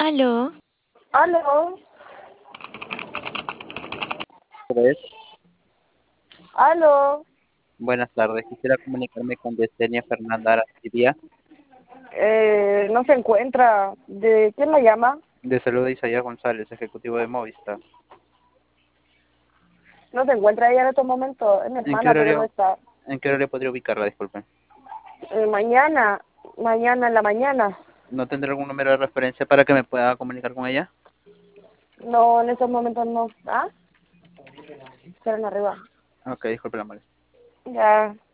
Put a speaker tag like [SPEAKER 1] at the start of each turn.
[SPEAKER 1] Aló,
[SPEAKER 2] Aló,
[SPEAKER 3] Pues,
[SPEAKER 2] aló,
[SPEAKER 3] buenas tardes. Quisiera comunicarme con Yesenia Fernanda Arancibia,
[SPEAKER 2] no se encuentra. ¿De quién la llama?
[SPEAKER 3] de Salud de Isaías González, ejecutivo de Movistar.
[SPEAKER 2] No se encuentra ella en estos momentos. Es mi
[SPEAKER 3] ¿En qué
[SPEAKER 2] hermana, pero no
[SPEAKER 3] horario,
[SPEAKER 2] está.
[SPEAKER 3] en qué horario podría ubicarla? Disculpen.
[SPEAKER 2] Mañana en la mañana.
[SPEAKER 3] ¿No tendrá algún número de referencia para que me pueda comunicar con ella?
[SPEAKER 2] No, en estos momentos no. ¿Ah? Esperen arriba.
[SPEAKER 3] Ok, disculpe la molestia.
[SPEAKER 2] Ya.